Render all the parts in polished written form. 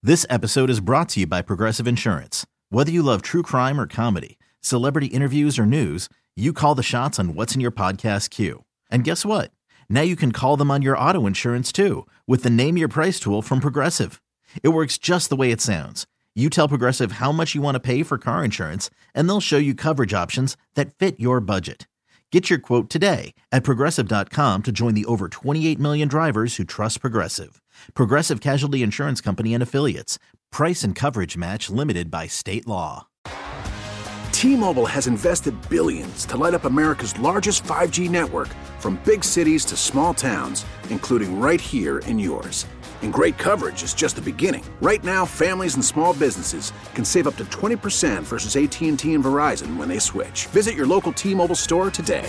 This episode is brought to you by Progressive Insurance. Whether you love true crime or comedy, celebrity interviews or news, you call the shots on what's in your podcast queue. And guess what? Now you can call them on your auto insurance too with the Name Your Price tool from Progressive. It works just the way it sounds. You tell Progressive how much you want to pay for car insurance, and they'll show you coverage options that fit your budget. Get your quote today at Progressive.com to join the over 28 million drivers who trust Progressive. Progressive Casualty Insurance Company and Affiliates. Price and coverage match limited by state law. T-Mobile has invested billions to light up America's largest 5G network, from big cities to small towns, including right here in yours. And great coverage is just the beginning. Right now, families and small businesses can save up to 20% versus AT&T and Verizon when they switch. Visit your local T-Mobile store today.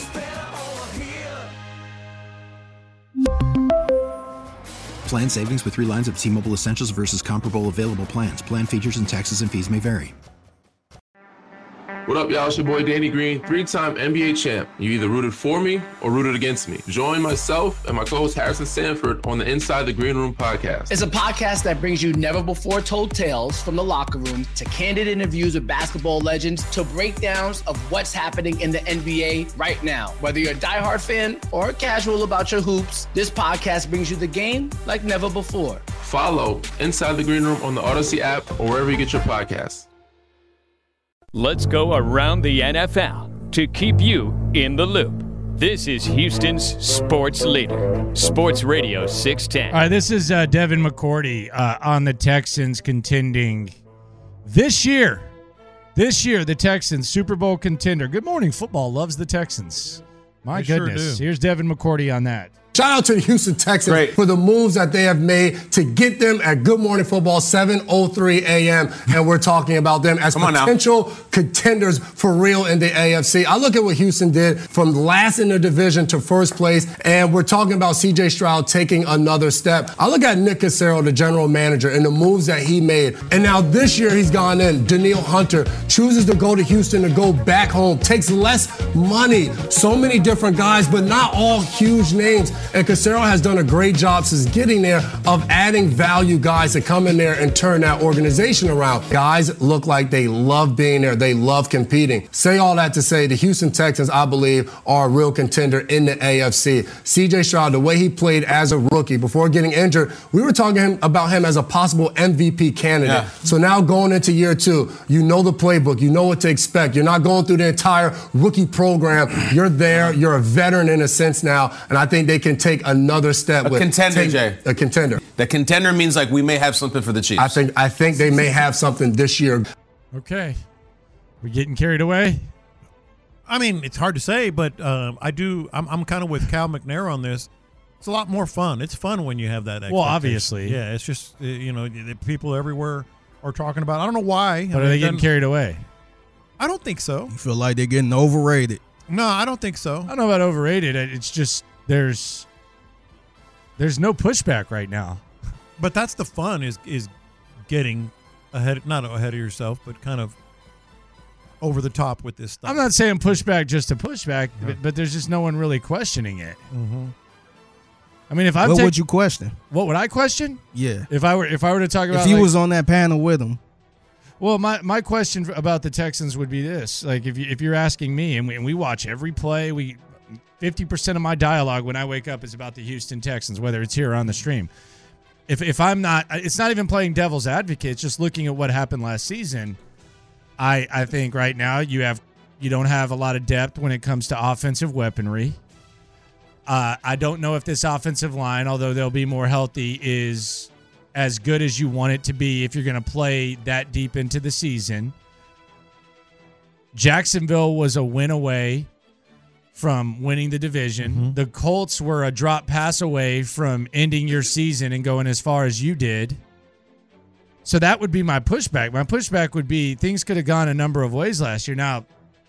Plan savings with 3 lines of T-Mobile Essentials versus comparable available plans. Plan features and taxes and fees may vary. What up, y'all? It's your boy Danny Green, 3-time NBA champ. You either rooted for me or rooted against me. Join myself and my co-host Harrison Sanford on the Inside the Green Room podcast. It's a podcast that brings you never-before-told tales from the locker room to candid interviews with basketball legends to breakdowns of what's happening in the NBA right now. Whether you're a diehard fan or casual about your hoops, this podcast brings you the game like never before. Follow Inside the Green Room on the Odyssey app or wherever you get your podcasts. Let's go around the NFL to keep you in the loop. This is Houston's sports leader, Sports Radio 610. All right, this is Devin McCourty on the Texans contending this year. This year, the Texans, Super Bowl contender. Good Morning Football loves the Texans. My goodness. Sure. Here's Devin McCourty on that. Shout out to the Houston Texans for the moves that they have made to get them at Good Morning Football, 7:03 a.m. And we're talking about them as potential contenders for real in the AFC. I look at what Houston did from last in their division to first place, and we're talking about C.J. Stroud taking another step. I look at Nick Cassero, the general manager, and the moves that he made. And now this year he's gone in. Danielle Hunter chooses to go to Houston, to go back home, takes less money. So many different guys, but not all huge names. And Cassero has done a great job since getting there of adding value guys to come in there and turn that organization around. Guys look like they love being there. They love competing. Say all that to say the Houston Texans, I believe, are a real contender in the AFC. C.J. Stroud, the way he played as a rookie before getting injured, we were talking about him as a possible MVP candidate. Yeah. So now going into year 2, you know the playbook. You know what to expect. You're not going through the entire rookie program. You're there. You're a veteran in a sense now, and I think they can take another step. A contender, Jay. A contender. The contender means like we may have something for the Chiefs. I think they may have something this year. Okay. We getting carried away? I mean, it's hard to say, but I'm kind of with Cal McNair on this. It's a lot more fun. It's fun when you have that expectation. Well, obviously. Yeah, it's just, the people everywhere are talking about it. I don't know why. But are they getting carried away? I don't think so. You feel like they're getting overrated? No, I don't think so. I don't know about overrated. It's just there's no pushback right now. But that's the fun is getting ahead, not ahead of yourself, but kind of over the top with this stuff. I'm not saying pushback just to pushback, but there's just no one really questioning it. Mm-hmm. I mean, what would you question? What would I question? Yeah. If I were to talk about, if you was on that panel with them. Well, my question about the Texans would be this: like, if you're asking me, and we watch every play, 50% of my dialogue when I wake up is about the Houston Texans, whether it's here or on the stream. If I'm not, it's not even playing devil's advocate. It's just looking at what happened last season. I think right now you don't have a lot of depth when it comes to offensive weaponry. I don't know if this offensive line, although they'll be more healthy, is as good as you want it to be if you're going to play that deep into the season. Jacksonville was a win away from winning the division. Mm-hmm. The Colts were a drop pass away from ending your season and going as far as you did. So that would be my pushback. My pushback would be things could have gone a number of ways last year. Now,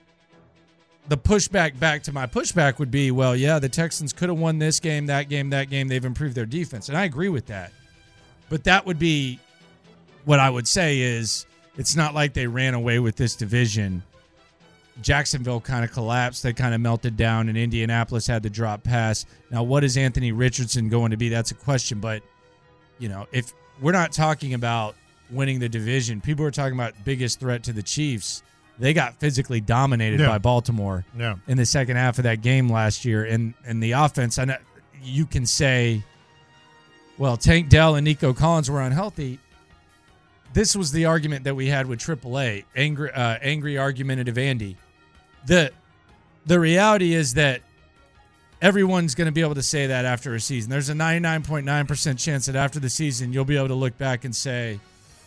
the pushback back to my pushback would be, well, yeah, the Texans could have won this game, that game, that game. They've improved their defense. And I agree with that. But that would be what I would say is it's not like they ran away with this division. Jacksonville kind of collapsed. They kind of melted down, and Indianapolis had the drop pass. Now, what is Anthony Richardson going to be? That's a question. But, you know, if we're not talking about winning the division. People were talking about biggest threat to the Chiefs. They got physically dominated by Baltimore in the second half of that game last year. And the offense, I know you can say, well, Tank Dell and Nico Collins were unhealthy. This was the argument that we had with AAA, angry argumentative Andy. The reality is that everyone's going to be able to say that after a season. There's a 99.9% chance that after the season, you'll be able to look back and say,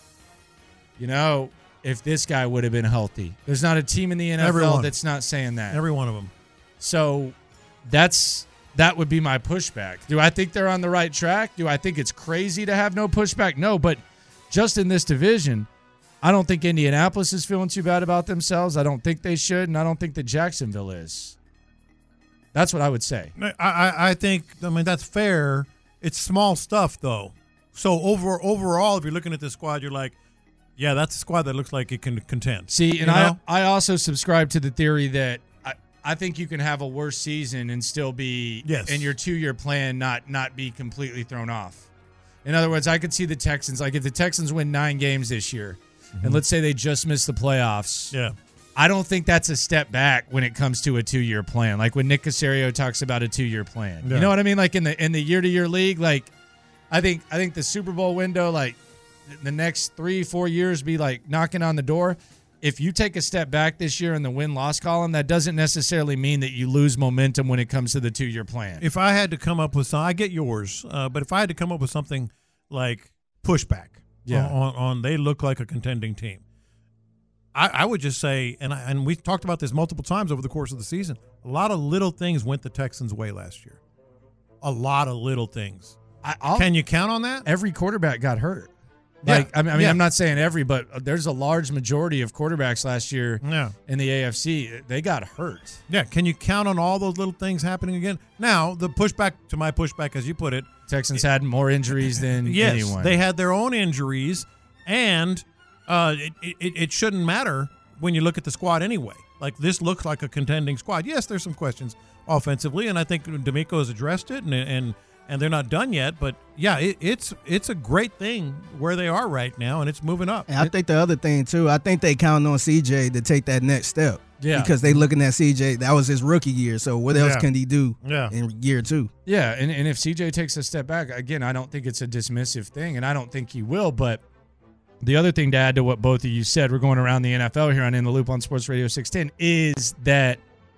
if this guy would have been healthy. There's not a team in the NFL that's not saying that. Every one of them. So that would be my pushback. Do I think they're on the right track? Do I think it's crazy to have no pushback? No, but just in this division, I don't think Indianapolis is feeling too bad about themselves. I don't think they should, and I don't think that Jacksonville is. That's what I would say. I think that's fair. It's small stuff, though. So overall, if you're looking at this squad, you're like, yeah, that's a squad that looks like it can contend. See, and I also subscribe to the theory that I think you can have a worse season and still be in your 2-year plan, not be completely thrown off. In other words, I could see the Texans, like if the Texans win 9 games this year, and let's say they just miss the playoffs. Yeah. I don't think that's a step back when it comes to a 2-year plan. Like when Nick Caserio talks about a 2-year plan. Yeah. You know what I mean? Like in the year-to-year league, like I think the Super Bowl window, like the next 3-4 years be like knocking on the door. If you take a step back this year in the win-loss column, that doesn't necessarily mean that you lose momentum when it comes to the 2-year plan. If I had to come up with I get yours, but if I had to come up with something like pushback on they look like a contending team, I would just say, and we've talked about this multiple times over the course of the season, a lot of little things went the Texans' way last year. A lot of little things. Can you count on that? Every quarterback got hurt. I'm not saying every, but there's a large majority of quarterbacks last year in the AFC. They got hurt. Yeah. Can you count on all those little things happening again? Now, the pushback to my pushback, as you put it. Texans had more injuries than anyone. Yes, they had their own injuries, and it shouldn't matter when you look at the squad anyway. Like, this looks like a contending squad. Yes, there's some questions offensively, and I think D'Amico has addressed it, and they're not done yet. But, yeah, it's a great thing where they are right now, and it's moving up. And I think the other thing, too, I think they count on CJ to take that next step. Yeah. Because they looking at CJ, that was his rookie year, so what else can he do in year 2? Yeah, and if CJ takes a step back, again, I don't think it's a dismissive thing, and I don't think he will, but the other thing to add to what both of you said, we're going around the NFL here on In the Loop on Sports Radio 610, is that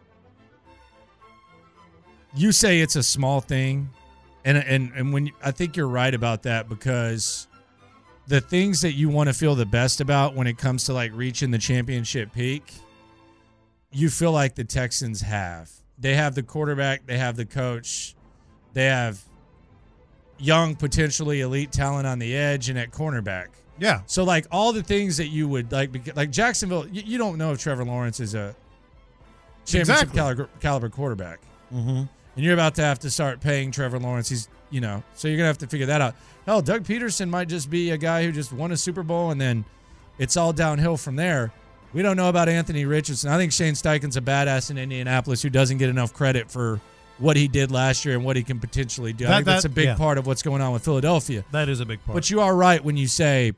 you say it's a small thing, and when I think you're right about that, because the things that you want to feel the best about when it comes to like reaching the championship peak, you feel like the Texans have. They have the quarterback, they have the coach, they have young, potentially elite talent on the edge and at cornerback. Yeah. So, like, all the things that you would like Jacksonville, you don't know if Trevor Lawrence is a championship caliber quarterback. Mm-hmm. And you're about to have to start paying Trevor Lawrence. He's, so you're going to have to figure that out. Hell, Doug Peterson might just be a guy who just won a Super Bowl, and then it's all downhill from there. We don't know about Anthony Richardson. I think Shane Steichen's a badass in Indianapolis who doesn't get enough credit for what he did last year and what he can potentially do. I think that's a big part of what's going on with Philadelphia. That is a big part. But you are right when you say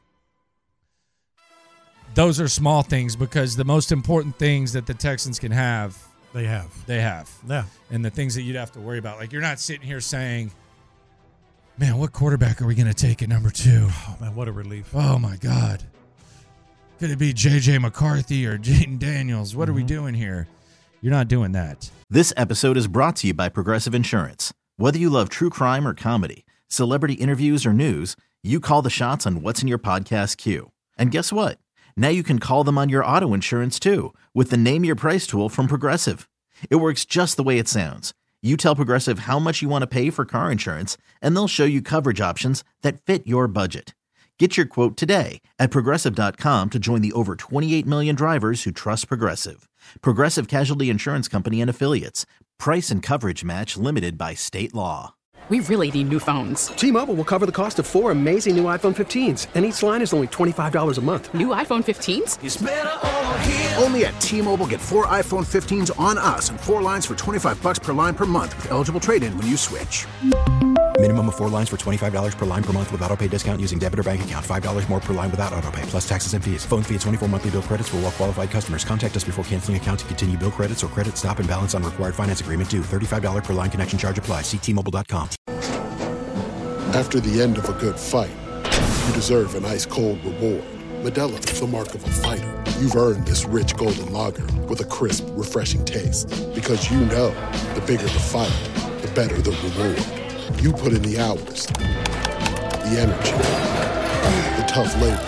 those are small things, because the most important things that the Texans can have, They have. Yeah. And the things that you'd have to worry about. Like, you're not sitting here saying, man, what quarterback are we going to take at number 2? Oh, man, what a relief. Oh, my God. Could it be J.J. McCarthy or Jaden Daniels? What are we doing here? You're not doing that. This episode is brought to you by Progressive Insurance. Whether you love true crime or comedy, celebrity interviews or news, you call the shots on what's in your podcast queue. And guess what? Now you can call them on your auto insurance too, with the Name Your Price tool from Progressive. It works just the way it sounds. You tell Progressive how much you want to pay for car insurance, and they'll show you coverage options that fit your budget. Get your quote today at Progressive.com to join the over 28 million drivers who trust Progressive. Progressive Casualty Insurance Company and Affiliates. Price and coverage match limited by state law. We really need new phones. T-Mobile will cover the cost of 4 amazing new iPhone 15s, and each line is only $25 a month. New iPhone 15s? It's better over here. Only at T-Mobile, get 4 iPhone 15s on us and 4 lines for $25 per line per month with eligible trade-in when you switch. Minimum of 4 lines for $25 per line per month with autopay discount using debit or bank account. $5 more per line without autopay, plus taxes and fees. Phone fee at 24 monthly bill credits for well-qualified customers. Contact us before canceling account to continue bill credits or credit stop and balance on required finance agreement due. $35 per line connection charge applies. See T-Mobile.com. After the end of a good fight, you deserve an ice-cold reward. Modelo is the mark of a fighter. You've earned this rich golden lager with a crisp, refreshing taste. Because you know, the bigger the fight, the better the reward. You put in the hours, the energy, the tough labor.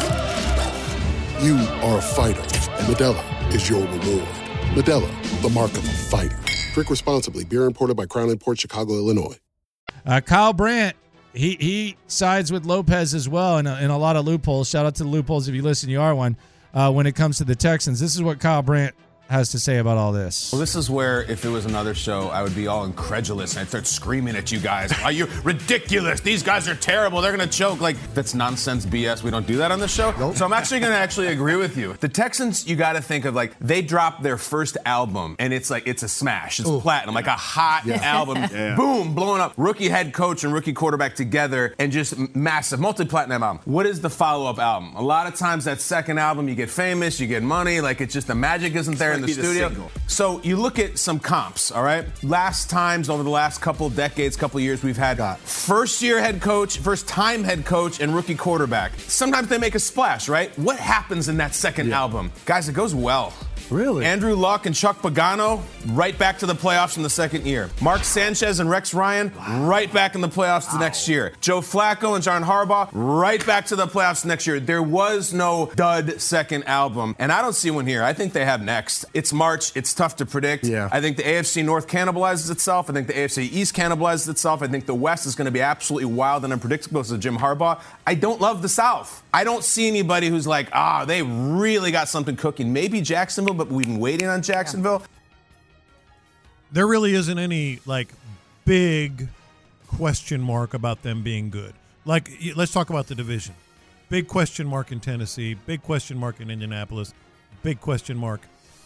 You are a fighter, and Modelo is your reward. Modelo, the mark of a fighter. Drink responsibly. Beer imported by Crown Imports, Chicago, Illinois. Kyle Brandt, he sides with Lopez as well in a lot of loopholes. Shout out to the loopholes if you listen, you are one. When it comes to the Texans, this is what Kyle Brandt has to say about all this. Well, this is where, if it was another show, I would be all incredulous and I'd start screaming at you guys. Are you ridiculous? These guys are terrible. They're going to choke. Like, that's nonsense BS. We don't do that on the show. Nope. So I'm actually going to agree with you. The Texans, you got to think of, like, they dropped their first album and it's a smash. It's platinum, like a hot album. Yeah. Boom, blowing up. Rookie head coach and rookie quarterback together and just massive, multi-platinum album. What is the follow-up album? A lot of times that second album, you get famous, you get money. Like, it's just the magic isn't there in the studio. So you look at some comps, all right? Last times over the last couple decades, couple years, we've had first-time head coach, and rookie quarterback. Sometimes they make a splash, right? What happens in that second album? Guys, it goes well. Really? Andrew Luck and Chuck Pagano, right back to the playoffs in the second year. Mark Sanchez and Rex Ryan, right back in the playoffs the next year. Joe Flacco and John Harbaugh, right back to the playoffs next year. There was no dud second album, and I don't see one here. I think they have next. It's March. It's tough to predict. Yeah. I think the AFC North cannibalizes itself. I think the AFC East cannibalizes itself. I think the West is going to be absolutely wild and unpredictable because of Jim Harbaugh. I don't love the South. I don't see anybody who's like, they really got something cooking. Maybe Jacksonville, but we've been waiting on Jacksonville. There really isn't any, big question mark about them being good. Let's talk about the division. Big question mark in Tennessee, big question mark in Indianapolis, big question mark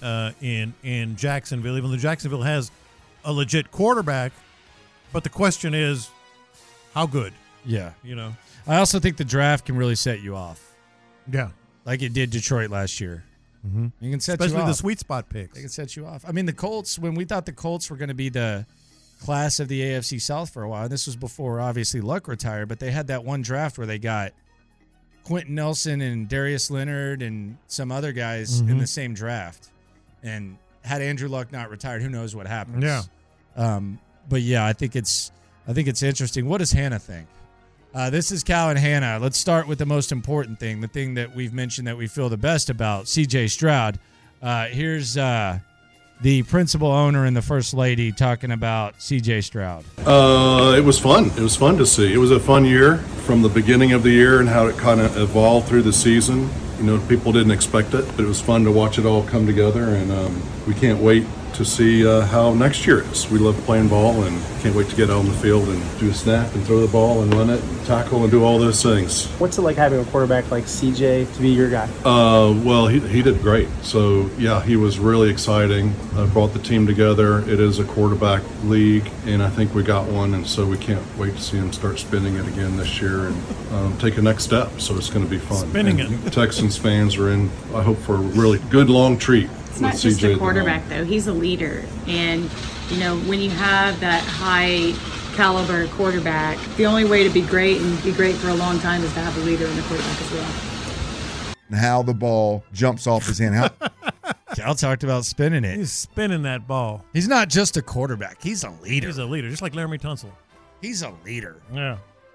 in Jacksonville, even though Jacksonville has a legit quarterback. But the question is, how good? Yeah. I also think the draft can really set you off. Yeah. Like it did Detroit last year. Mm-hmm. You can set Especially you off. the sweet spot picks. They can set you off. I mean, the Colts, when we thought the Colts were going to be the class of the AFC South for a while, and this was before, obviously, Luck retired, but they had that one draft where they got Quentin Nelson and Darius Leonard and some other guys in the same draft. And had Andrew Luck not retired, who knows what happens. Yeah. But, yeah, I think it's interesting. What does Hannah think? This is Cal and Hannah. Let's start with the most important thing, the thing that we've mentioned that we feel the best about, C.J. Stroud. Here's the principal owner and the first lady talking about C.J. Stroud. It was fun. It was fun to see. It was a fun year from the beginning of the year and how it kind of evolved through the season. People didn't expect it, but it was fun to watch it all come together, and we can't wait to see how next year is. We love playing ball and can't wait to get out on the field and do a snap and throw the ball and run it and tackle and do all those things. What's it like having a quarterback like CJ to be your guy? Well, he did great. So, yeah, he was really exciting. Brought the team together. It is a quarterback league, and I think we got one, and so we can't wait to see him start spinning it again this year and take a next step. So it's going to be fun. Spinning it. Texans fans are in, I hope, for a really good long treat. It's not just a quarterback, though. He's a leader. And, when you have that high caliber quarterback, the only way to be great and be great for a long time is to have a leader in the quarterback as well. And how the ball jumps off his hand. Cal talked about spinning it. He's spinning that ball. He's not just a quarterback. He's a leader. He's a leader, just like Laramie Tunsil. He's a leader. Yeah.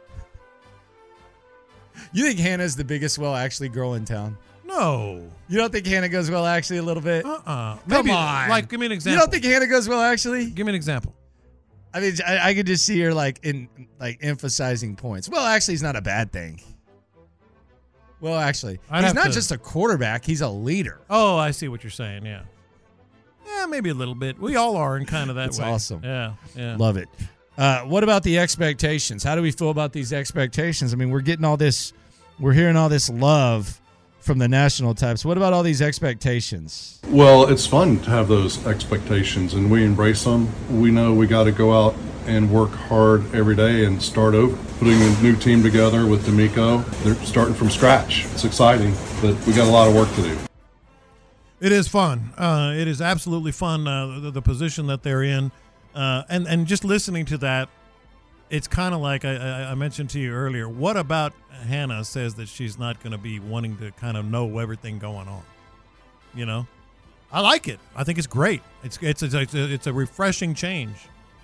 You think Hannah's the biggest actually girl in town? No. You don't think Hannah goes well actually a little bit? Maybe, Come on. Give me an example. You don't think Hannah goes well actually? Give me an example. I mean, I could just see her emphasizing points. Well, actually, it's not a bad thing. Well, actually, he's not just a quarterback. He's a leader. Oh, I see what you're saying, yeah. Yeah, maybe a little bit. We all are in kind of that That's way. That's awesome. Yeah. Love it. What about the expectations? How do we feel about these expectations? I mean, we're getting all this, we're hearing all this love from the national types. What about all these expectations? Well, it's fun to have those expectations, and we embrace them. We know we got to go out and work hard every day and start over. Putting a new team together with D'Amico, they're starting from scratch. It's exciting, but we got a lot of work to do. It is fun. It is absolutely fun, the position that they're in. And just listening to that, it's kind of like I mentioned to you earlier. What about Hannah says that she's not going to be wanting to kind of know everything going on? You know, I like it. I think it's great. It's a refreshing change.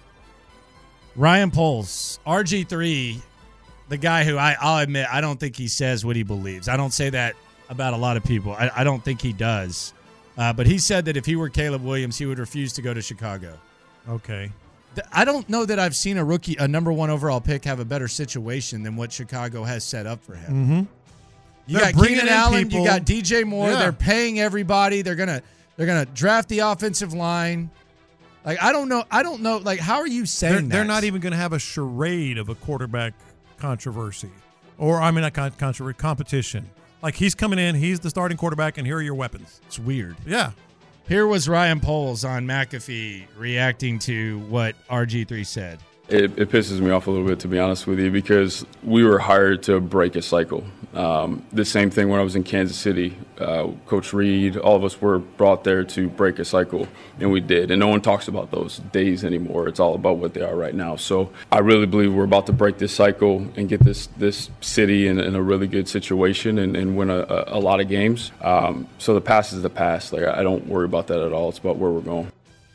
Ryan Poles, RG3, the guy who I'll admit I don't think he says what he believes. I don't say that about a lot of people. I don't think he does. But he said that if he were Caleb Williams, he would refuse to go to Chicago. Okay. I don't know that I've seen a number one overall pick, have a better situation than what Chicago has set up for him. Mm-hmm. You got Keenan Allen, you got DJ Moore. Yeah. They're paying everybody. They're gonna draft the offensive line. Like I don't know. Like how are you saying they're not even going to have a charade of a quarterback controversy, or I mean not controversy, competition. Like he's coming in, he's the starting quarterback, and here are your weapons. It's weird. Yeah. Here was Ryan Poles on McAfee reacting to what RG3 said. It pisses me off a little bit, to be honest with you, because we were hired to break a cycle. The same thing when I was in Kansas City. Coach Reed, all of us were brought there to break a cycle, and we did. And no one talks about those days anymore. It's all about what they are right now. So I really believe we're about to break this cycle and get this city in a really good situation and win a lot of games. So the past is the past. Like I don't worry about that at all. It's about where we're going.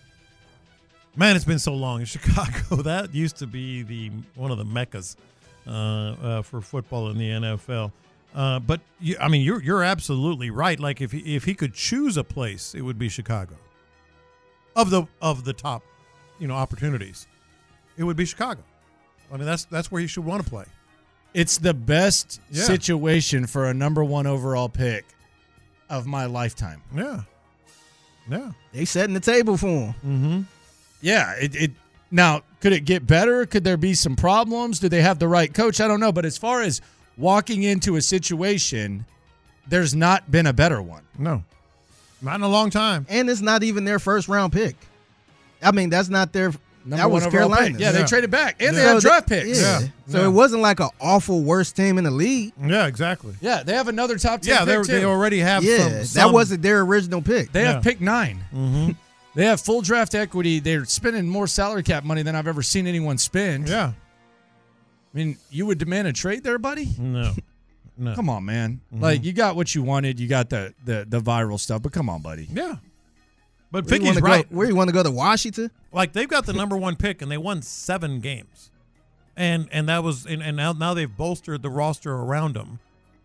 Man, it's been so long in Chicago. That used to be one of the meccas for football in the NFL. But you're absolutely right. Like if he could choose a place, it would be Chicago. Of the top, opportunities, it would be Chicago. I mean, that's where he should want to play. It's the best situation for a number one overall pick of my lifetime. Yeah. They setting the table for him. Mm-hmm. Yeah, now, could it get better? Could there be some problems? Do they have the right coach? I don't know. But as far as walking into a situation, there's not been a better one. No, not in a long time. And it's not even their first round pick. I mean, that's not their number that was one Carolina. Yeah, they traded back. And they had draft picks. Yeah. So it wasn't like an awful worst team in the league. Yeah, exactly. Yeah, they have another top 10 pick, too. They already have some. That wasn't their original pick. They have pick 9. Mm-hmm. They have full draft equity. They're spending more salary cap money than I've ever seen anyone spend. Yeah. I mean, you would demand a trade there, buddy? No. Come on, man. Mm-hmm. Like, you got what you wanted. You got the viral stuff, but come on, buddy. Yeah. But Picky's right. Where you want to go to Washington? Like, they've got the number one pick, and they won 7 games. And that was and now they've bolstered the roster around them.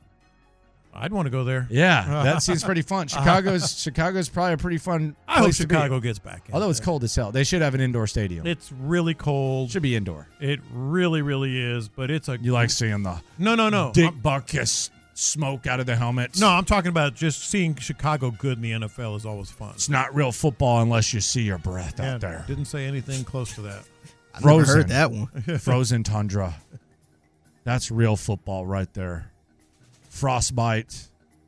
I'd want to go there. Yeah, that seems pretty fun. Chicago's probably a pretty fun place I hope to Chicago be. gets back in. Although it's cold as hell. They should have an indoor stadium. It's really cold. Should be indoor. It really, really is, but it's You like seeing the No. Dick Butkus smoke out of the helmets? No, I'm talking about just seeing Chicago good in the NFL is always fun. It's not real football unless you see your breath out there. Didn't say anything close to that. I never heard that one. Frozen tundra. That's real football right there. Frostbite.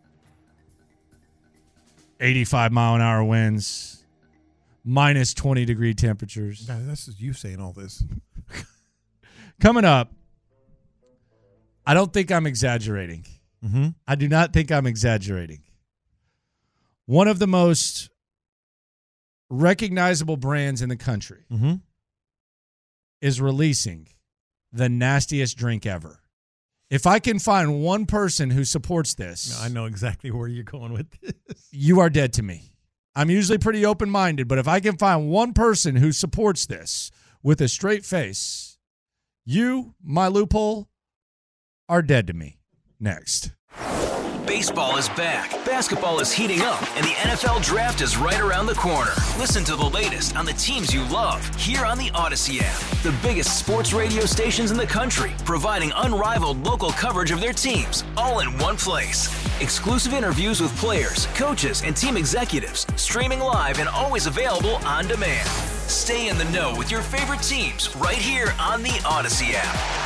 85-mile-an-hour winds. Minus 20-degree temperatures. God, this is you saying all this. Coming up, I don't think I'm exaggerating. Mm-hmm. I do not think I'm exaggerating. One of the most recognizable brands in the country is releasing the nastiest drink ever. If I can find one person who supports this, I know exactly where you're going with this. You are dead to me. I'm usually pretty open-minded, but if I can find one person who supports this with a straight face, you, my loophole, are dead to me. Next. Baseball is back, basketball is heating up, and the NFL Draft is right around the corner. Listen to the latest on the teams you love here on the Odyssey app. The biggest sports radio stations in the country, providing unrivaled local coverage of their teams, all in one place. Exclusive interviews with players, coaches, and team executives, streaming live and always available on demand. Stay in the know with your favorite teams right here on the Odyssey app.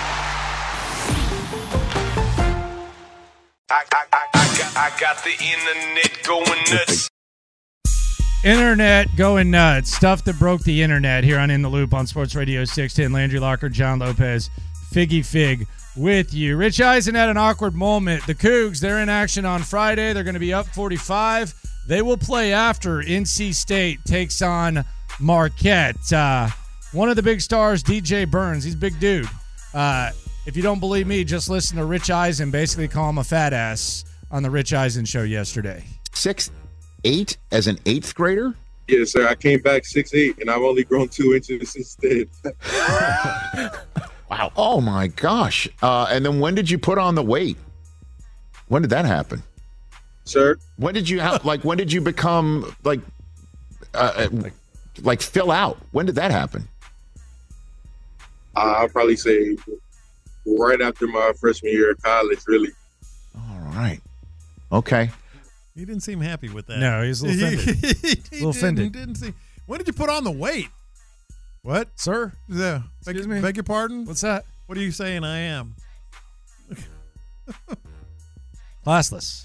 I got the internet going nuts. Internet going nuts. Stuff that broke the internet here on In the Loop on Sports Radio 610. Landry Locker, John Lopez, Figgy Fig with you. Rich Eisen had an awkward moment. The Cougs, they're in action on Friday. They're going to be up 45. They will play after NC State takes on Marquette. One of the big stars, DJ Burns, he's a big dude. If you don't believe me, just listen to Rich Eisen basically call him a fat ass on the Rich Eisen show yesterday. 6'8" as an 8th grader? Yes, sir. I came back 6'8", and I've only grown 2 inches since then. Wow. Oh, my gosh. And then when did you put on the weight? When did that happen? Sir? When did you when did you become like fill out? When did that happen? I'll probably say right after my freshman year of college, really. All right. Okay. He didn't seem happy with that. No, he's a little offended. He didn't seem. When did you put on the weight? What? Sir? Yeah. Excuse me? Beg your pardon? What's that? What are you saying I am? Classless.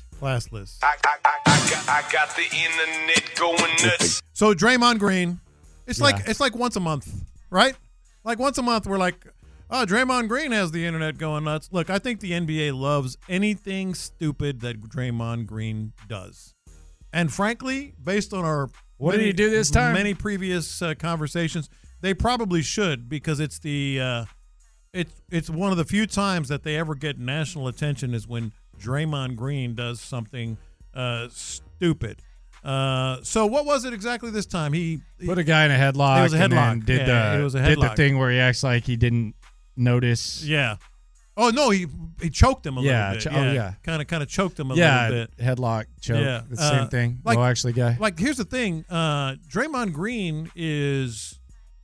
I got the internet going nuts. So Draymond Green, it's like once a month, right? Like once a month, we're like, oh, Draymond Green has the internet going nuts. Look, I think the NBA loves anything stupid that Draymond Green does. And frankly, based on our what did he do this time? Many previous conversations, they probably should, because it's the it's one of the few times that they ever get national attention is when Draymond Green does something stupid. So what was it exactly this time? He put a guy in a headlock. It was a headlock. And then it was a headlock. did the thing where he acts like he didn't notice. Yeah. Oh no, he choked him a little bit. Kind of choked him a little bit. Headlock, choke. Yeah, the same thing. Like, no, actually, guy. Like here's the thing: Draymond Green is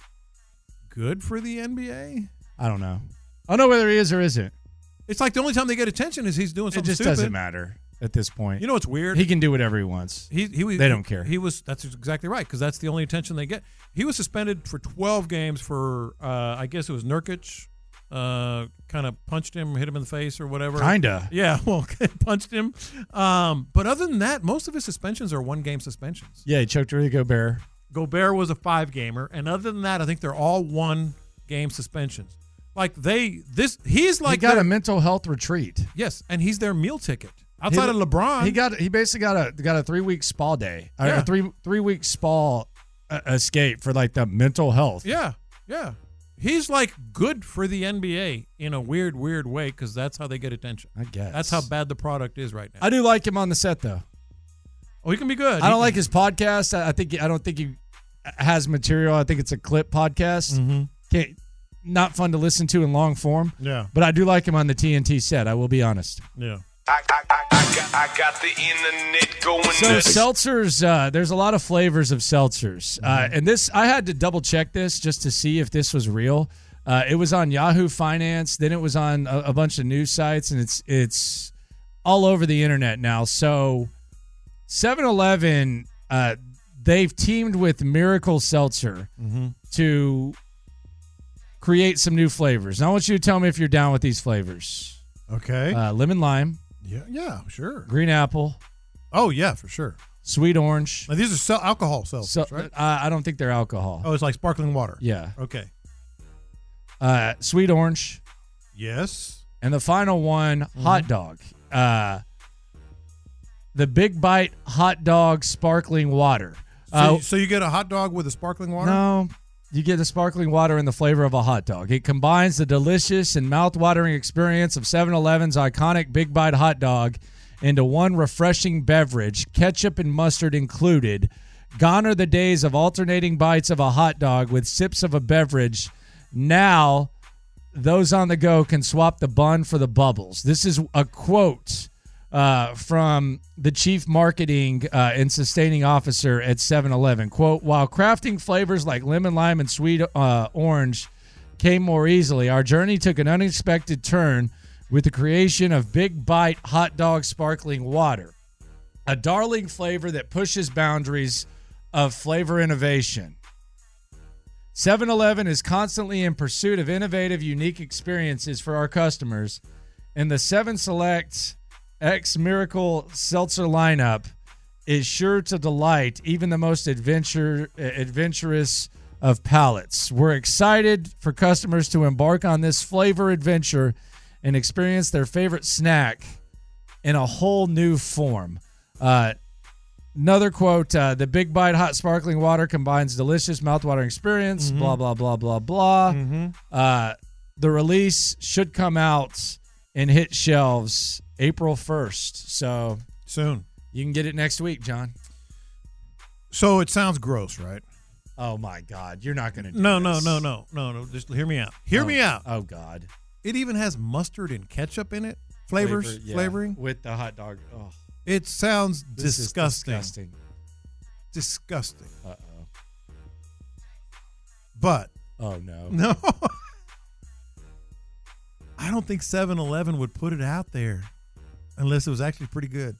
good for the NBA. I don't know. I don't know whether he is or isn't. It's like the only time they get attention is he's doing something stupid. It just stupid. doesn't matter at this point. You know what's weird? He can do whatever he wants. They don't care. That's exactly right, because that's the only attention they get. He was suspended for 12 games for I guess it was Nurkic. Kind of punched him, hit him in the face or whatever. Kinda. Yeah, well, punched him. But other than that, most of his suspensions are 1-game suspensions. Yeah, he choked Rudy Gobert. Gobert was a 5-gamer, and other than that, I think they're all 1-game suspensions. Like he's like he got a mental health retreat. Yes, and he's their meal ticket. Outside of LeBron, he basically got a 3-week spa day. Yeah. A 3-week spa escape for like the mental health. Yeah. He's like good for the NBA in a weird way, because that's how they get attention. I guess that's how bad the product is right now. I do like him on the set though. Oh, he can be good. I don't like his podcast. I don't think he has material. I think it's a clip podcast. Mm-hmm. Not fun to listen to in long form. Yeah. But I do like him on the TNT set. I will be honest. Yeah. I got the internet going nuts. So seltzers, there's a lot of flavors of seltzers. And this, I had to double check this just to see if this was real. It was on Yahoo Finance. Then it was on a bunch of news sites, and it's all over the internet now. So 7-Eleven, they've teamed with Miracle Seltzer to create some new flavors. Now I want you to tell me if you're down with these flavors. Okay. Lemon lime. Yeah, sure. Green apple. Oh, yeah, for sure. Sweet orange. Now, these are alcohol seltzers, right? I don't think they're alcohol. Oh, it's like sparkling water. Yeah. Okay. Sweet orange. Yes. And the final one, hot dog. The Big Bite hot dog sparkling water. So you get a hot dog with a sparkling water? No. You get the sparkling water in the flavor of a hot dog. It combines the delicious and mouth-watering experience of 7-Eleven's iconic Big Bite hot dog into one refreshing beverage, ketchup and mustard included. Gone are the days of alternating bites of a hot dog with sips of a beverage. Now, those on the go can swap the bun for the bubbles. This is a quote from the chief marketing and sustaining officer at 7-Eleven. Quote, while crafting flavors like lemon, lime, and sweet orange came more easily, our journey took an unexpected turn with the creation of Big Bite hot dog sparkling water, a darling flavor that pushes boundaries of flavor innovation. 7-Eleven is constantly in pursuit of innovative, unique experiences for our customers, and the 7 Select X Miracle Seltzer lineup is sure to delight even the most adventurous of palates. We're excited for customers to embark on this flavor adventure and experience their favorite snack in a whole new form. Another quote, the Big Bite hot sparkling water combines delicious mouthwatering experience, blah, blah, blah, blah, blah. The release should come out and hit shelves April 1st. So soon. You can get it next week, John. So it sounds gross, right? Oh, my God. You're not going to do No. Just hear me out. Hear me out. Oh, God. It even has mustard and ketchup in it. Flavoring. With the hot dog. Oh. It sounds This is disgusting. Disgusting. Uh-oh. But. Oh, no. No. I don't think 7-Eleven would put it out there unless it was actually pretty good.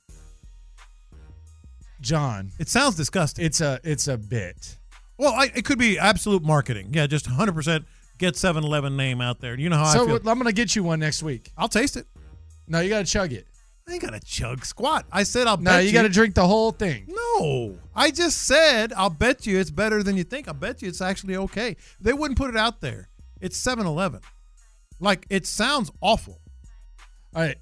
John. It sounds disgusting. It's a bit. Well, it could be absolute marketing. Yeah, just 100% get 7-Eleven name out there. You know how I feel. So I'm going to get you one next week. I'll taste it. No, you got to chug it. I ain't got to chug squat. I said I'll bet No, you. you got to drink the whole thing. No. I just said I'll bet you it's better than you think. I'll bet you it's actually okay. They wouldn't put it out there. It's 7-Eleven. Like, it sounds awful. All right.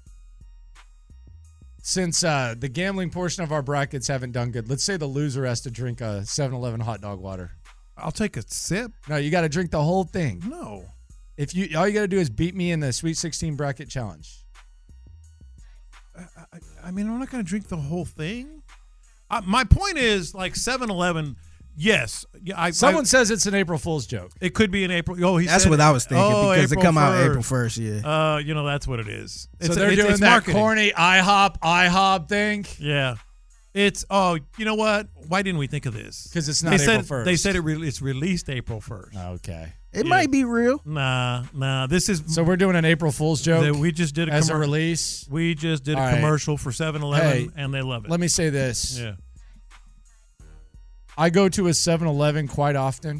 Since the gambling portion of our brackets haven't done good, let's say the loser has to drink a 7-Eleven hot dog water. I'll take a sip. No, you got to drink the whole thing. No. All you got to do is beat me in the Sweet 16 bracket challenge. I mean, I'm not going to drink the whole thing. My point is, like, 7-Eleven, yes. Someone says it's an April Fool's joke. It could be an April. That's what I was thinking because April it come out 1st. April 1st, yeah. That's what it is. So they're doing that marketing. corny IHOP thing? Yeah. It's, you know what? Why didn't we think of this? Because it's not April 1st. They said it's released April 1st. Okay. It might be real. Nah. This is so we're doing an April Fool's joke. We just did a release. We just did a commercial for 7-Eleven, and they love it. Let me say this. Yeah. I go to a 7-Eleven quite often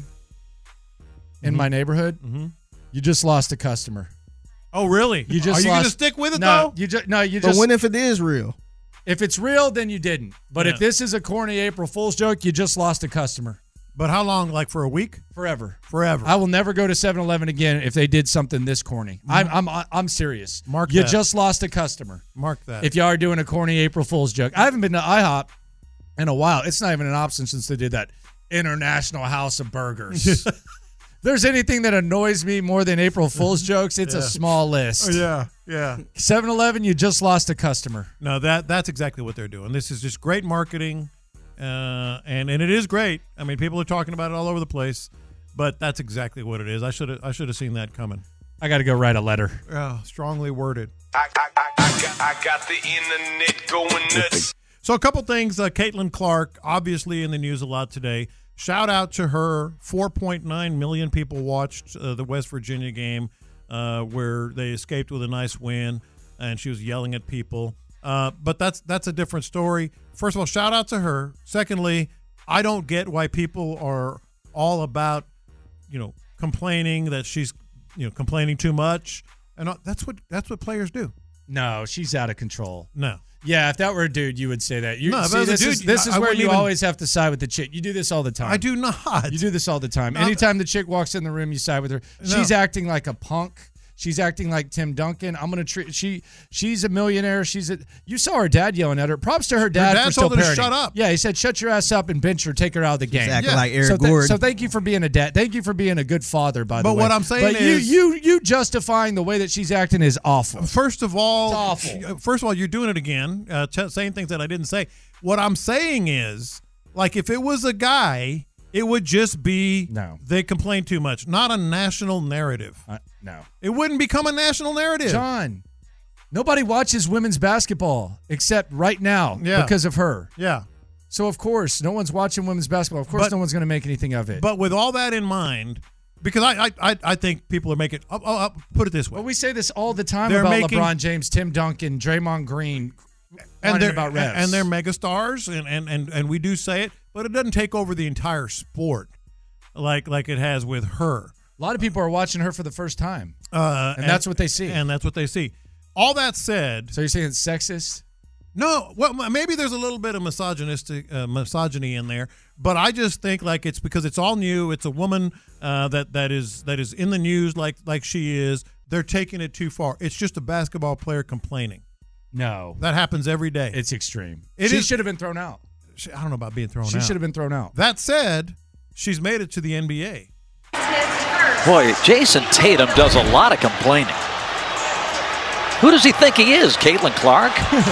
in my neighborhood. Mm-hmm. You just lost a customer. Oh, really? Are you going to stick with it though? But when if it is real? If it's real, then you didn't. But if this is a corny April Fool's joke, you just lost a customer. But how long? Like for a week? Forever. Forever. I will never go to 7-Eleven again if they did something this corny. I'm serious. Mark you that. just lost a customer. Mark that. If you are doing a corny April Fool's joke. I haven't been to IHOP in a while. It's not even an option since they did that International House of Burgers. There's anything that annoys me more than April Fool's jokes, it's a small list. Yeah. 7-Eleven, you just lost a customer. No, that's exactly what they're doing. This is just great marketing, and it is great. I mean, people are talking about it all over the place, but that's exactly what it is. I should have seen that coming. I got to go write a letter. Strongly worded. I got the internet going nuts. So a couple things. Caitlin Clark, obviously in the news a lot today. Shout out to her. 4.9 million people watched the West Virginia game where they escaped with a nice win, and she was yelling at people. But that's a different story. First of all, shout out to her. Secondly, I don't get why people are all about, complaining that she's, complaining too much, and that's what players do. No, she's out of control. No. Yeah, if that were a dude, you would say that. This is I where wouldn't you even- always have to side with the chick. You do this all the time. I do not. You do this all the time. Anytime the chick walks in the room, you side with her. No. She's acting like a punk. She's acting like Tim Duncan. I'm gonna treat she's a millionaire. You saw her dad yelling at her. Props to her dad for still told her to parenting. shut up. Yeah, he said, "Shut your ass up and bench her. Take her out of the game." acting like Eric so Gordon. So thank you for being a dad. Thank you for being a good father. By the But way, what I'm saying but is- you justifying the way that she's acting is awful. First of all, It's awful. First of all, you're doing it again, saying things that I didn't say. What I'm saying is, like, if it was a guy, it would just be they complain too much, not a national narrative. No. It wouldn't become a national narrative. John, nobody watches women's basketball except right now because of her. Yeah. So, of course, no one's watching women's basketball. Of course, no one's going to make anything of it. But with all that in mind, because I think people are making I'll put it this way. But we say this all the time They're about making- LeBron James, Tim Duncan, Draymond Green, and they're about refs. and they're megastars, and we do say it, but it doesn't take over the entire sport like it has with her. A lot of people are watching her for the first time, and that's what they see. And that's what they see. All that said, so you're saying it's sexist? No, well, maybe there's a little bit of misogyny in there, but I just think like it's because it's all new. It's a woman that is in the news like she is. They're taking it too far. It's just a basketball player complaining. No, that happens every day. It's extreme. She should have been thrown out. I don't know about being thrown out. She should have been thrown out. That said, she's made it to the NBA. Boy, Jason Tatum does a lot of complaining. Who does he think he is, Caitlin Clark?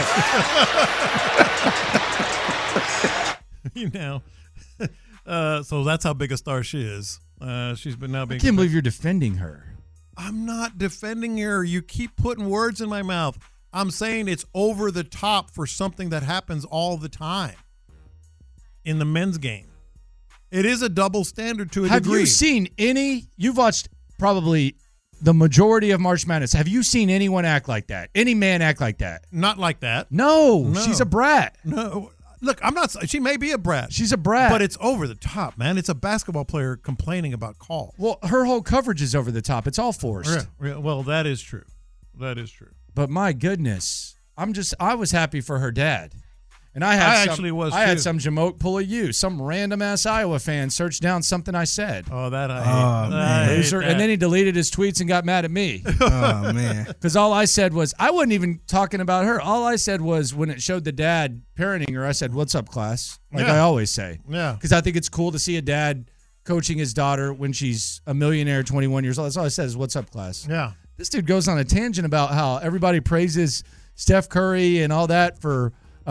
So that's how big a star she is. She's been now being. I can't believe you're defending her. I'm not defending her. You keep putting words in my mouth. I'm saying it's over the top for something that happens all the time in the men's game. It is a double standard to a degree. Have you seen any? You've watched probably the majority of March Madness. Have you seen anyone act like that? Any man act like that? Not like that. No. She's a brat. No. Look, I'm not. She may be a brat. She's a brat. But it's over the top, man. It's a basketball player complaining about calls. Well, her whole coverage is over the top. It's all forced. Yeah. Well, that is true. That is true. But my goodness, I was happy for her dad. And I had some Jamoke pull a U. Some random ass Iowa fan searched down something I said. Oh, that I hate. Man. I hate that. And then he deleted his tweets and got mad at me. Oh man. Because all I said was, I wasn't even talking about her. All I said was, when it showed the dad parenting her, I said, "What's up, class?" Like I always say. Yeah. Because I think it's cool to see a dad coaching his daughter when she's a millionaire, 21 years old. That's all I said is, "What's up, class?" Yeah. This dude goes on a tangent about how everybody praises Steph Curry and all that for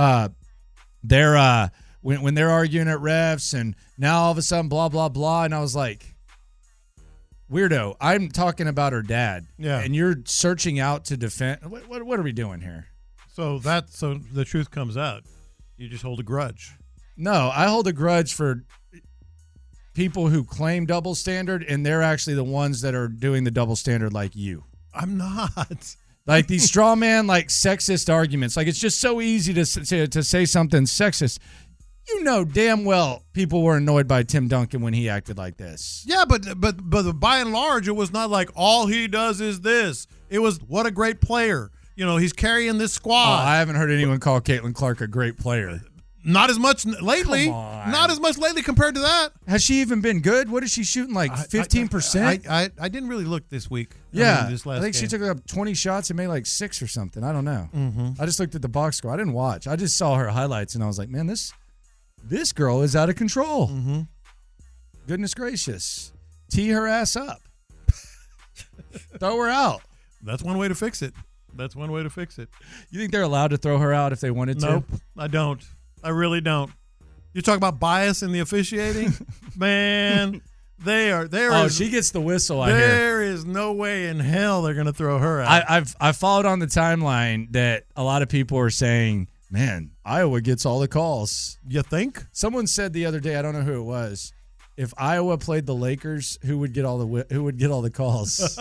they're when they're arguing at refs, and now all of a sudden blah blah blah, and I was like, weirdo. I'm talking about her dad, and you're searching out to defend. What are we doing here? So the truth comes out. You just hold a grudge. No, I hold a grudge for people who claim double standard, and they're actually the ones that are doing the double standard like you. I'm not. Like these straw man, like sexist arguments. Like it's just so easy to say something sexist. You know damn well people were annoyed by Tim Duncan when he acted like this. Yeah, but by and large, it was not like all he does is this. It was, what a great player. You know, he's carrying this squad. I haven't heard anyone call Caitlin Clark a great player. Not as much lately. Come on. Not as much lately compared to that. Has she even been good? What is she shooting, like 15%? I didn't really look this week. Yeah, this last I think game. she took up 20 shots and made like 6 or something. I don't know. Mm-hmm. I just looked at the box score. I didn't watch. I just saw her highlights, and I was like, man, this girl is out of control. Mm-hmm. Goodness gracious. Tee her ass up. Throw her out. That's one way to fix it. You think they're allowed to throw her out if they wanted to? Nope, I don't. I really don't. You talk about bias in the officiating? Man, she gets the whistle, I hear. There is no way in hell they're going to throw her out. I've followed on the timeline that a lot of people are saying, man, Iowa gets all the calls. You think? Someone said the other day, I don't know who it was, if Iowa played the Lakers, who would get all the calls?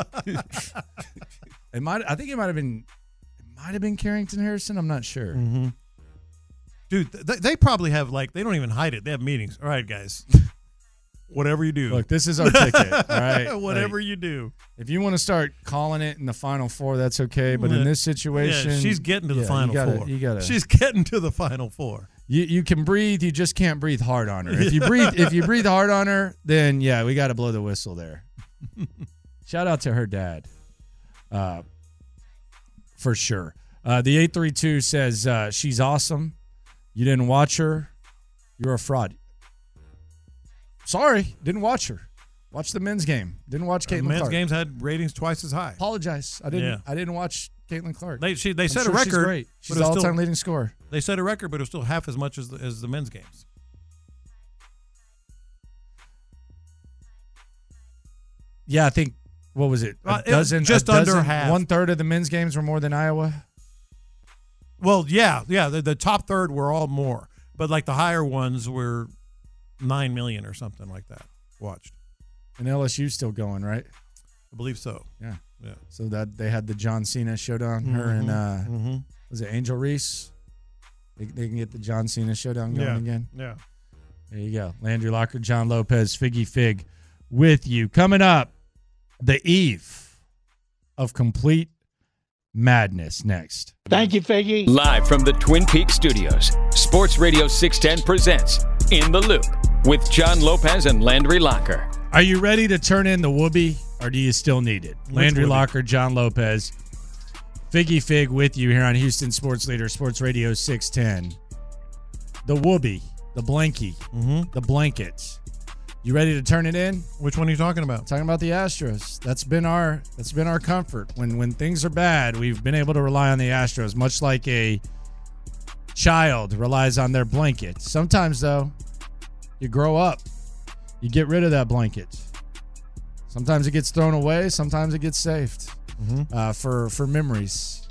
I think it might have been Carrington Harrison. I'm not sure. Mm-hmm. Dude, they probably have, like, they don't even hide it. They have meetings. All right, guys. Whatever you do. Look, this is our ticket. All right. Whatever you do. If you want to start calling it in the Final Four, that's okay. But in this situation, she's getting to the Final Four. She's getting to the Final Four. You can breathe. You just can't breathe hard on her. If you breathe hard on her, then we got to blow the whistle there. Shout out to her dad, for sure. The 832 says she's awesome. You didn't watch her. You're a fraud. Sorry, didn't watch her. Watch the men's game. Didn't watch Caitlin Clark. Men's games had ratings twice as high. Apologize. I didn't watch Caitlin Clark. They set a sure record. She's great. She's the all-time leading scorer. They set a record, but it was still half as much as the men's games. Yeah, I think, what was it? Under half. 1/3 of the men's games were more than Iowa. Well, yeah. The top third were all more, but like the higher ones were 9 million or something like that watched. And LSU's still going, right? I believe so. Yeah. So that they had the John Cena showdown. Her and was it Angel Reese? They can get the John Cena showdown going again. Yeah. There you go. Landry Locker, John Lopez, Figgy Fig with you. Coming up, the eve of complete Madness next. Thank you, Figgy. Live from the Twin Peaks studios, Sports Radio 610 presents In the Loop with John Lopez and Landry Locker. Are you ready to turn in the whoopee, or do you still need it? Landry Locker, John Lopez, Figgy Fig with you here on Houston Sports Leader, Sports Radio 610. The whoopee, the blankie, the blankets. You ready to turn it in? Which one are you talking about? I'm talking about the Astros. That's been our comfort. When things are bad, we've been able to rely on the Astros, much like a child relies on their blanket. Sometimes, though, you grow up. You get rid of that blanket. Sometimes it gets thrown away. Sometimes it gets saved for memories.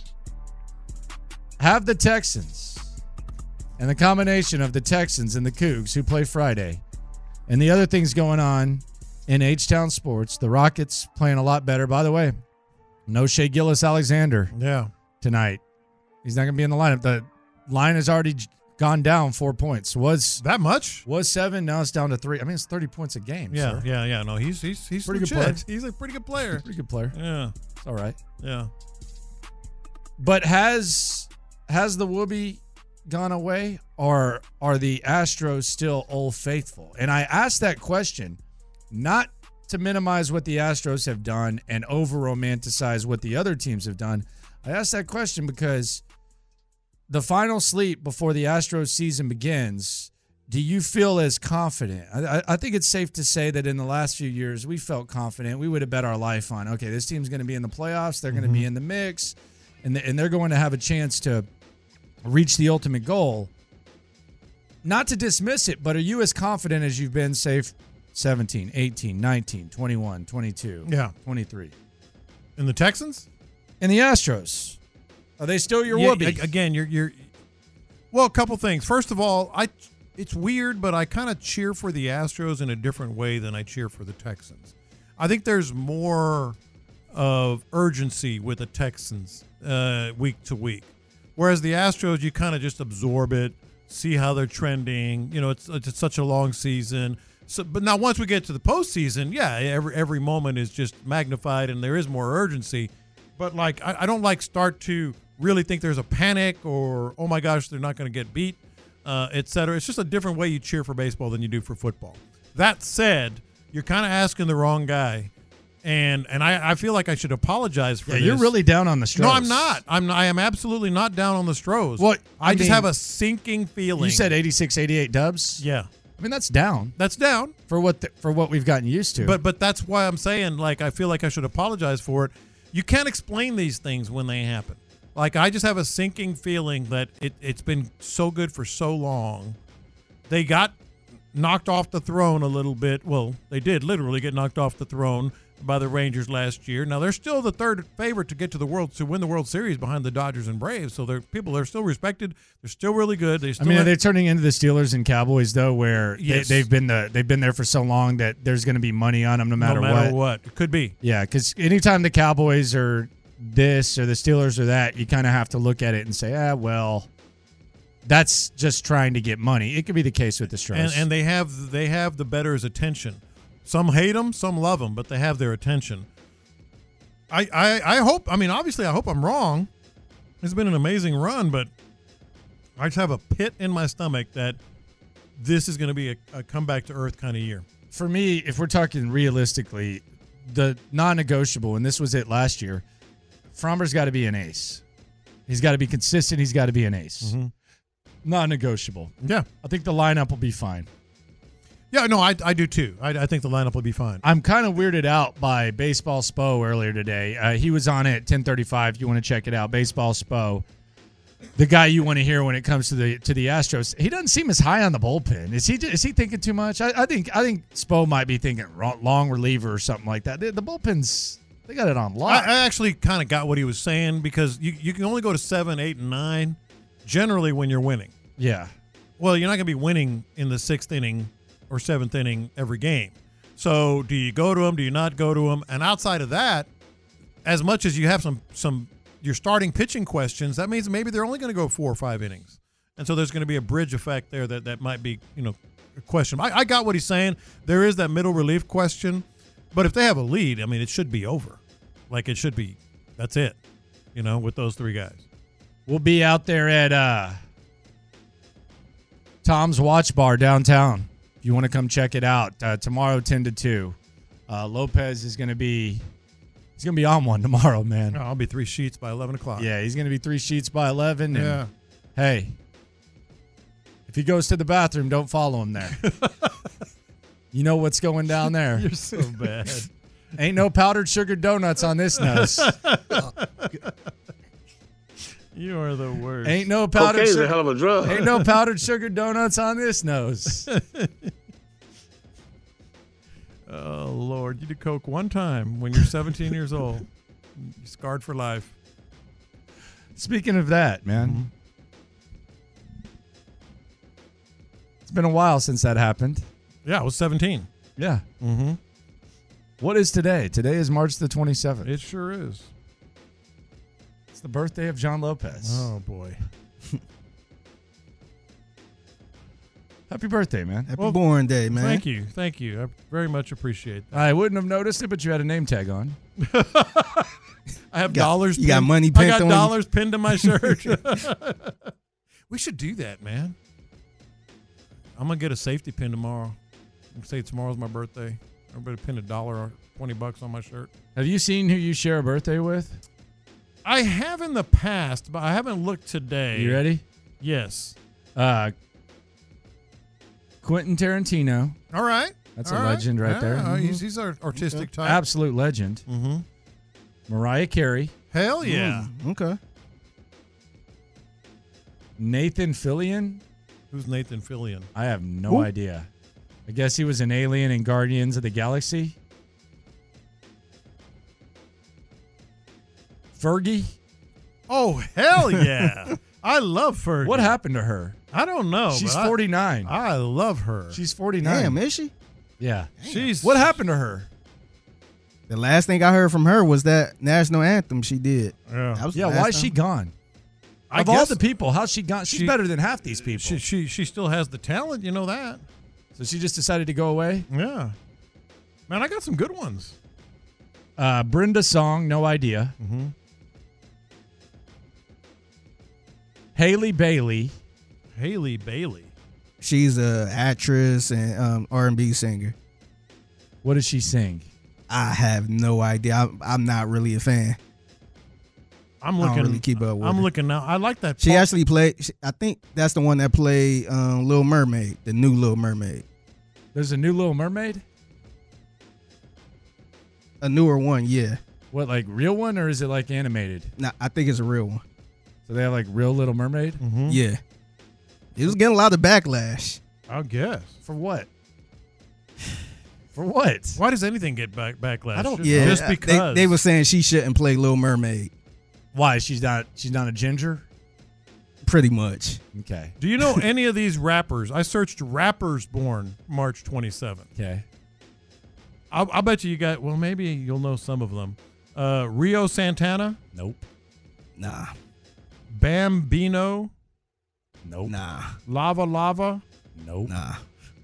Have the Texans and the combination of the Texans and the Cougs who play Friday and the other things going on in H-Town sports. The Rockets playing a lot better. By the way, no Shea Gilgeous-Alexander tonight. He's not going to be in the lineup. The line has already gone down 4 points. Was that much? Was 7. Now it's down to 3. I mean, it's 30 points a game. Yeah, sir. yeah. No, he's pretty good player. He's a pretty good player. Pretty good player. Yeah, it's all right. Yeah. But has the whoopee gone away, or are the Astros still Old Faithful? And I asked that question not to minimize what the Astros have done and over-romanticize what the other teams have done. I asked that question because the final sleep before the Astros season begins, do you feel as confident? I think it's safe to say that in the last few years, we felt confident. We would have bet our life on, okay, this team's going to be in the playoffs. They're going to be in the mix, and they're going to have a chance to reach the ultimate goal. Not to dismiss it, but are you as confident as you've been, say, 17, 18, 19, 21, 22, 23? In the Texans? In the Astros. Are they still your whoopee? Again, you're well, a couple things. First of all, it's weird, but I kind of cheer for the Astros in a different way than I cheer for the Texans. I think there's more of urgency with the Texans week to week. Whereas the Astros, you kind of just absorb it, see how they're trending. You know, it's such a long season. So, but now once we get to the postseason, every moment is just magnified and there is more urgency. But like, I don't start to really think there's a panic or, oh my gosh, they're not going to get beat, et cetera. It's just a different way you cheer for baseball than you do for football. That said, you're kind of asking the wrong guy. And I feel like I should apologize for this. You're really down on the Stros. No, I'm not. I am absolutely not down on the Stros. Well, I just have a sinking feeling. You said 86, 88 dubs? Yeah. I mean, that's down. That's down. For what we've gotten used to. But that's why I'm saying, I feel like I should apologize for it. You can't explain these things when they happen. I just have a sinking feeling that it's been so good for so long. They got knocked off the throne a little bit. Well, they did literally get knocked off the throne by the Rangers last year. Now they're still the third favorite to win the World Series behind the Dodgers and Braves. So they're still respected. They're still really good. Are they turning into the Steelers and Cowboys though, where they've been there for so long that there's going to be money on them no matter what. It could be. Yeah, because anytime the Cowboys are this or the Steelers or that, you kind of have to look at it and say, well, that's just trying to get money. It could be the case with the Stros. And they have the bettors' attention. Some hate them, some love them, but they have their attention. I hope, obviously I hope I'm wrong. It's been an amazing run, but I just have a pit in my stomach that this is going to be a comeback to earth kind of year. For me, if we're talking realistically, the non-negotiable, and this was it last year, Frommer's got to be an ace. He's got to be consistent. He's got to be an ace. Mm-hmm. Non-negotiable. Yeah. I think the lineup will be fine. Yeah, no, I do too. I think the lineup will be fine. I'm kind of weirded out by Baseball Spo earlier today. He was on at 10:35. You want to check it out. Baseball Spo, the guy you want to hear when it comes to the Astros. He doesn't seem as high on the bullpen. Is he thinking too much? I think Spo might be thinking long reliever or something like that. The bullpens, they got it on lock. I actually kind of got what he was saying because you can only go to 7, 8, and 9 generally when you're winning. Yeah. Well, you're not going to be winning in the 6th inning or 7th inning every game. So do you go to them? Do you not go to them? And outside of that, as much as you have some your starting pitching questions, that means maybe they're only going to go 4 or 5 innings. And so there's going to be a bridge effect there that might be, a question. I got what he's saying. There is that middle relief question. But if they have a lead, it should be over. It should be. That's it. with those three guys. We'll be out there at Tom's Watch Bar downtown. If you want to come check it out, tomorrow 10 to 2. Lopez is going to be on one tomorrow, man. I'll be 3 sheets by 11 o'clock. Yeah, he's going to be 3 sheets by 11. And, Yeah. hey, if he goes to the bathroom, don't follow him there. You know what's going down there. You're so bad. Ain't no powdered sugar donuts on this nose. You are the worst. Ain't no powdered Cocaine's sugar. a hell of a drug. Ain't no powdered sugar donuts on this nose. Oh, Lord. You did coke one time when you're 17 years old. You're scarred for life. Speaking of that, man. It's been a while since that happened. Yeah, I was 17. Yeah. Mm-hmm. What is today? Today is March the 27th. It sure is. It's the birthday of John Lopez. Oh, boy. Happy birthday, man. Happy born day, man. Thank you. Thank you. I very much appreciate that. I wouldn't have noticed it, but you had a name tag on. I have dollars. You got pinned- money I pinned got on dollars pinned to my shirt. We should do that, man. I'm gonna get a safety pin tomorrow. I'm say tomorrow's my birthday. Everybody pin $1 or $20 on my shirt. Have you seen who you share a birthday with? I have in the past, but I haven't looked today. You ready? Yes. Quentin Tarantino. All right. That's All a legend right there. Yeah, he's our artistic type. Absolute legend. Mm-hmm. Mariah Carey. Hell yeah. Okay. Nathan Fillion. Who's Nathan Fillion? I have no idea. I guess he was an alien in Guardians of the Galaxy. Fergie. Oh, hell yeah. I love Fergie. What happened to her? I don't know. She's but 49. I love her. She's 49. Damn, is she? Yeah. She's. What happened to her? The last thing I heard from her was that national anthem she did. Yeah. That was the Yeah, last why is time. she gone? I Of all guess- the people, how's she gone? She's better than half these people. She still has the talent, you know that. So she just decided to go away? Yeah. Man, I got some good ones. Brenda Song, no idea. Mm-hmm. Haley Bailey. Haley Bailey. She's a actress and R&B singer. What does she sing? I have no idea. I'm not really a fan. I'm I looking. don't really keep up with I'm her. looking now. I like that. She actually played. I think that's the one that played Little Mermaid, the new Little Mermaid. There's a new Little Mermaid? A newer one, yeah. What, like real one, or is it like animated? Nah, I think it's a real one. So they have like real Little Mermaid? Mm-hmm. Yeah. It was getting a lot of backlash. I guess. For what? For what? Why does anything get backlash? I don't Yeah, Just because. they were saying she shouldn't play Little Mermaid. Why? She's not a ginger? Pretty much. Okay. Do you know any of these rappers? I searched rappers born March 27th. Okay. I'll bet you got, well, maybe you'll know some of them. Rio Santana? Nope. Nah. Bambino? Nope. Nah. Lava Lava? Nope. Nah.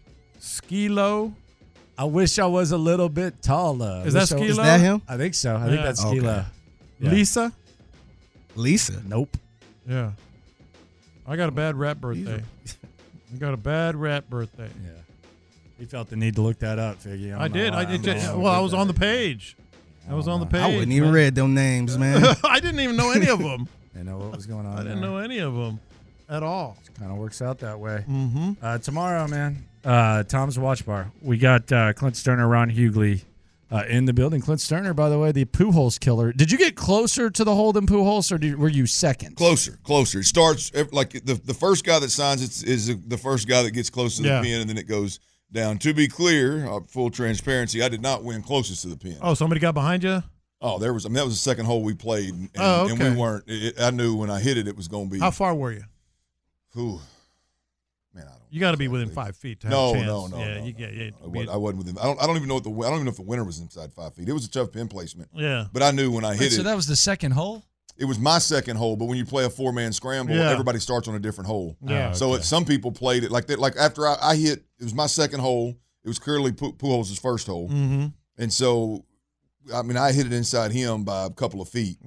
Skilo? I wish I was a little bit taller. Is that Wish I was- Skilo? Is that him? I think so. I think Yeah. that's Okay. Skilo. Yeah. Lisa? Lisa. Nope. Yeah. I got a bad rap birthday. I got a bad rap birthday. Yeah. He felt the need to look that up, Figgy. I did. Well, I was on the page. I was on the page. I wouldn't even read them names, man. I didn't even know any of them. I know what was going on. I didn't know any of them at all. Kind of works out that way. Mm-hmm. Tomorrow, man, Tom's Watch Bar. We got Clint Sterner, Ron Hughley in the building. Clint Sterner, by the way, the Pujols killer. Did you get closer to the hole than Pujols, or were you second? Closer. It starts like the first guy that signs it is the first guy that gets close to the pin, and then it goes down. To be clear, full transparency, I did not win closest to the pin. Oh, somebody got behind you? Oh, that was the second hole we played, and, okay. and we weren't. I knew when I hit it, it was going to be. How far were you? Ooh, man, I don't. You got to be within 5 feet to have No, a chance. no. I wasn't within. I don't even know I don't even know if the winner was inside 5 feet. It was a tough pin placement. Yeah, but I knew when I hit it. So that was the second hole? It was my second hole, but when you play a 4-man scramble, everybody starts on a different hole. Yeah. So some people played it like that. Like after I hit, it was my second hole. It was clearly Pujols' first hole, Mm-hmm. and so I mean I hit it inside him by a couple of feet. Yeah.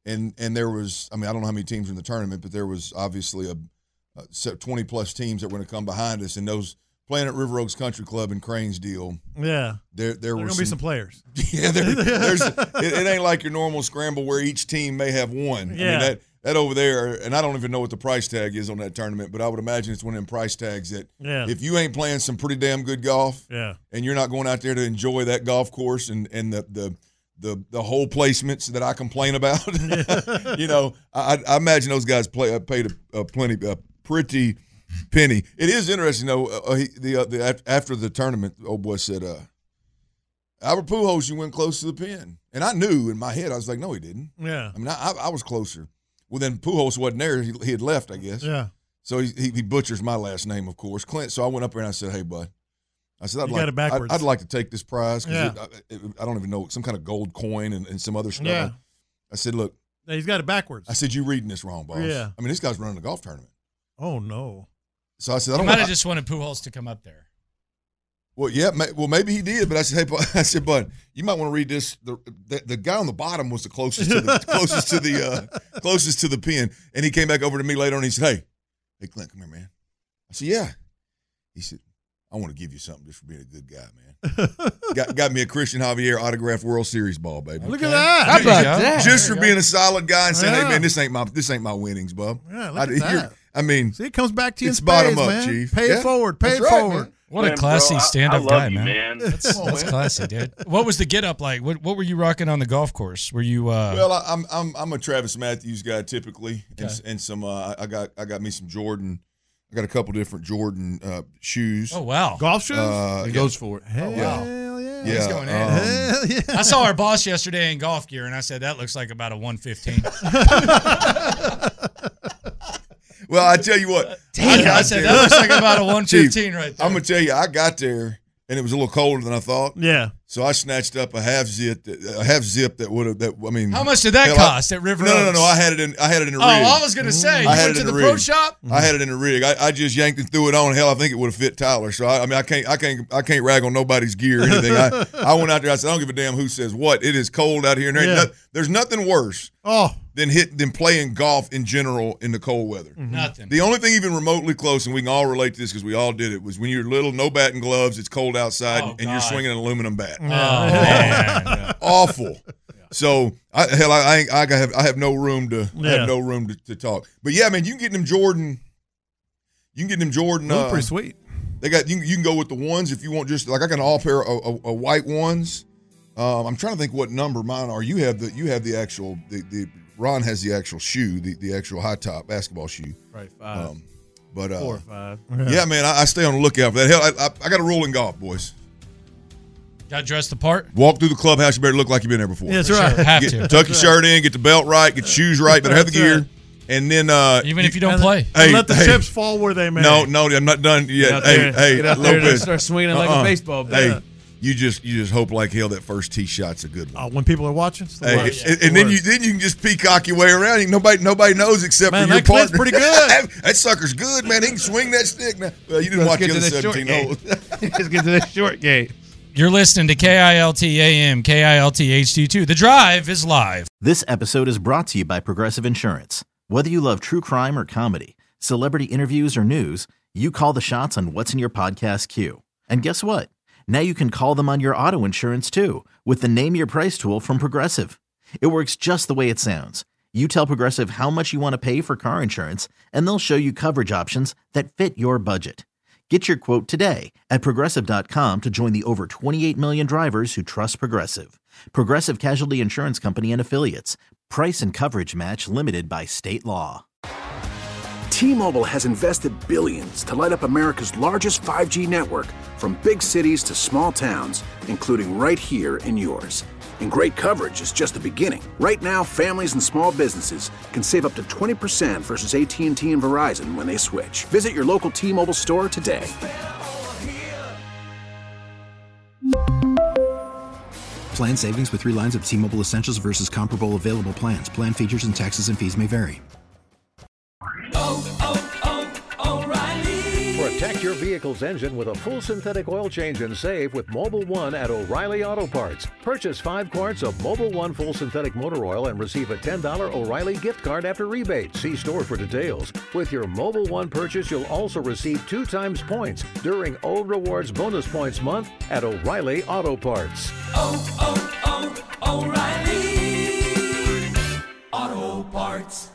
And there was, I mean, I don't know how many teams in the tournament, but there was obviously a 20-plus teams that were going to come behind us. And those playing at River Oaks Country Club in Cranesdale. Yeah. There were going to be some players. Yeah, it ain't like your normal scramble where each team may have one. Yeah. I mean, that over there, and I don't even know what the price tag is on that tournament, but I would imagine it's one of them price tags that if you ain't playing some pretty damn good golf and you're not going out there to enjoy that golf course and the hole placements that I complain about, you know, I imagine those guys paid a pretty penny. It is interesting, though, after the tournament, old boy said, Albert Pujols, you went close to the pin. And I knew in my head, I was like, no, he didn't. Yeah. I mean, I was closer. Well, then Pujols wasn't there. He had left, I guess. Yeah. So he butchers my last name, of course, Clint. So I went up there and I said, hey, bud. I said, I'd like to take this prize because I don't even know, some kind of gold coin and some other stuff. Yeah. I said, look. He's got it backwards. I said, you reading this wrong, boss. Yeah. I mean, this guy's running a golf tournament. Oh, no. So I said, I might have just wanted Pujols to come up there. Well, yeah, maybe he did, but I said, hey, bud, you might want to read this. The guy on the bottom was the closest to the pin, and he came back over to me later on. And he said, hey, Clint, come here, man. I said, yeah. He said, I want to give you something just for being a good guy, man. got me a Christian Javier autographed World Series ball, baby. Look at that. How about that? Just for being a solid guy and saying, hey, man, this ain't my winnings, bub. Yeah, look at that. I mean, see, it comes back to you in spades, bottom up, man. Chief. Pay it forward. Pay it forward. Man. What a classy stand-up guy, you, man. That's classy, dude. What was the get-up like? What were you rocking on the golf course? Were you? Well, I'm a Travis Matthews guy typically, and some I got me some Jordan. I got a couple different Jordan shoes. Oh wow, golf shoes. He goes for it. Hell yeah. He's going in. Hell yeah. I saw our boss yesterday in golf gear, and I said that looks like about a 115. Well, I tell you what. I said that looks like about a 115 right there. I'm gonna tell you, I got there and it was a little colder than I thought. Yeah. So I snatched up a half zip that would have. I mean, how much did that cost at River Oaks? No. I had it in the rig. Oh, I was gonna say, you went to the pro shop. I had it in the rig. I just yanked and threw it on. Hell, I think it would have fit Tyler. So I can't rag on nobody's gear or anything. I went out there. I said, I don't give a damn who says what. It is cold out here, and there's nothing worse. Than playing golf in general in the cold weather. Nothing. The only thing even remotely close, and we can all relate to this because we all did it, was when you're little, no batting gloves, it's cold outside, and you're swinging an aluminum bat. Oh, man. Awful. So I have no room to talk. But yeah, man, you can get them Jordan. Those are pretty sweet. They got you can go with the ones if you want. Just like I got an all pair of white ones. I'm trying to think what number mine are. You have the actual the Ron has the actual shoe, the actual high top basketball shoe. Right, 5. 4 or 5. Yeah, man, I stay on the lookout for that. Hell, I got a rule in golf, boys. Got dressed the part. Walk through the clubhouse, you better look like you've been there before. Yeah, that's right. Sure. Have to. Tuck your shirt in, get the belt right, get the shoes right, better have the gear. Right. And then even if you don't play, let the chips fall where they may. No, I'm not done yet. Hey, get out there and start swinging like a baseball bat. Hey, you just hope like hell that first tee shot's a good one. When people are watching, and then you can just peacock your way around. Nobody knows except for your partner. Pretty good. That sucker's good, man. He can swing that stick. Now, well, you didn't watch the other 17 holes. Let's get to the short game. You're listening to KILT AM, KILT HD2. The Drive is live. This episode is brought to you by Progressive Insurance. Whether you love true crime or comedy, celebrity interviews or news, you call the shots on what's in your podcast queue. And guess what? Now you can call them on your auto insurance too with the Name Your Price tool from Progressive. It works just the way it sounds. You tell Progressive how much you want to pay for car insurance, and they'll show you coverage options that fit your budget. Get your quote today at Progressive.com to join the over 28 million drivers who trust Progressive. Progressive Casualty Insurance Company and Affiliates. Price and coverage match limited by state law. T-Mobile has invested billions to light up America's largest 5G network, from big cities to small towns, including right here in yours. And great coverage is just the beginning. Right now, families and small businesses can save up to 20% versus AT&T and Verizon when they switch. Visit your local T-Mobile store today. Plan savings with 3 lines of T-Mobile Essentials versus comparable available plans. Plan features and taxes and fees may vary. O'Reilly. For a Protect your vehicle's engine with a full synthetic oil change and save with Mobil 1 at O'Reilly Auto Parts. Purchase 5 quarts of Mobil 1 full synthetic motor oil and receive a $10 O'Reilly gift card after rebate. See store for details. With your Mobil 1 purchase, you'll also receive 2 times points during O Rewards Bonus Points Month at O'Reilly Auto Parts. O'Reilly Auto Parts.